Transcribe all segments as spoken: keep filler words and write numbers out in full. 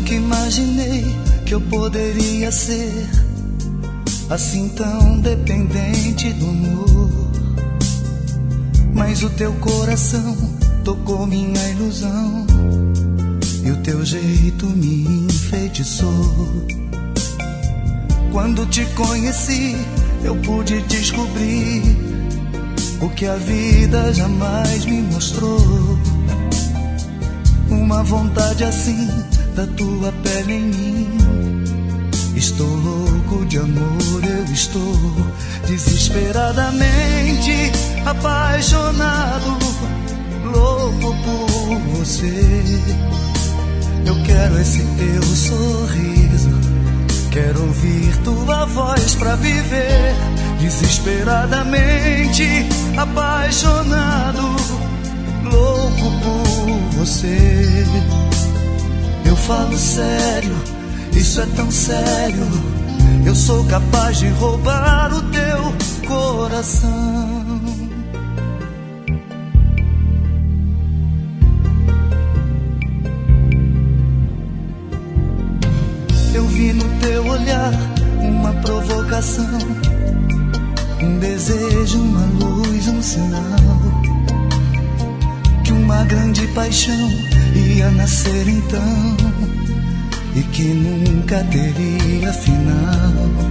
Nunca imaginei que eu poderia ser assim tão dependente do amor. Mas o teu coração tocou minha ilusão e o teu jeito me enfeitiçou. Quando te conheci, eu pude descobrir o que a vida jamais me mostrou. Uma vontade assim da tua pele em mim. Estou louco de amor, eu estou desesperadamente apaixonado, louco por você. Eu quero esse teu sorriso, quero ouvir tua voz pra viver. Desesperadamente apaixonado, louco por você. Eu falo sério, isso é tão sério. Eu sou capaz de roubar o teu coração. Eu vi no teu olhar uma provocação, um desejo, uma luz, um sinal, que uma grande paixão ia nascer então, e que nunca teria final.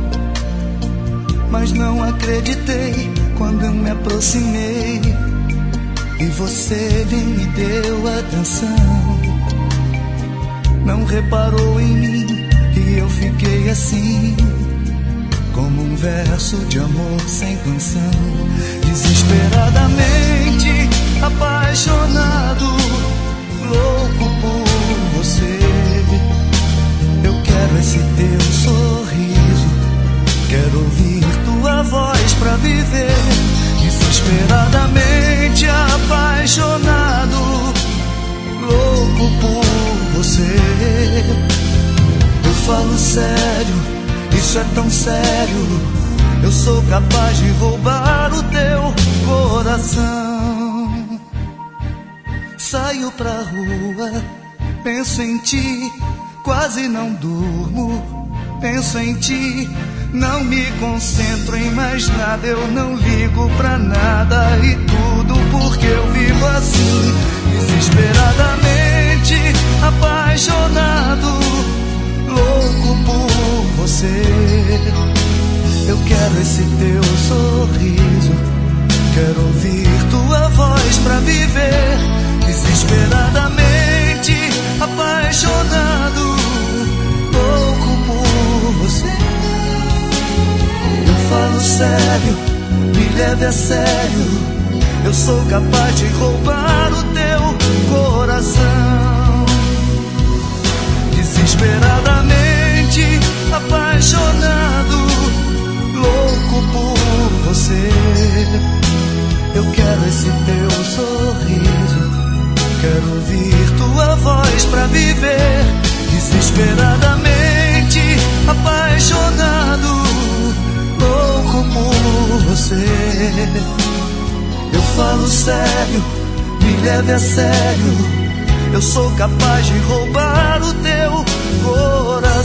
Mas não acreditei quando eu me aproximei e você nem me deu atenção. Não reparou em mim e eu fiquei assim, como um verso de amor sem canção. Desesperadamente apaixonado, louco por você. Eu quero esse teu sorriso, quero ouvir tua voz pra viver. Desesperadamente apaixonado, louco por você. Eu falo sério, isso é tão sério. Eu sou capaz de roubar o teu coração. Saio pra rua, penso em ti, quase não durmo, penso em ti, não me concentro em mais nada, eu não ligo pra nada e tudo porque eu vivo assim, desesperadamente apaixonado, louco por você. Eu quero esse teu sorriso, quero ouvir tua voz pra viver. Desesperadamente apaixonado, louco por você. Eu falo sério, me leve a sério. Eu sou capaz de roubar o teu coração. Desesperadamente apaixonado, louco por você. Eu quero esse teu sorriso, quero ouvir tua voz pra viver. Desesperadamente apaixonado, louco por você. Eu falo sério, me leve a sério. Eu sou capaz de roubar o teu coração.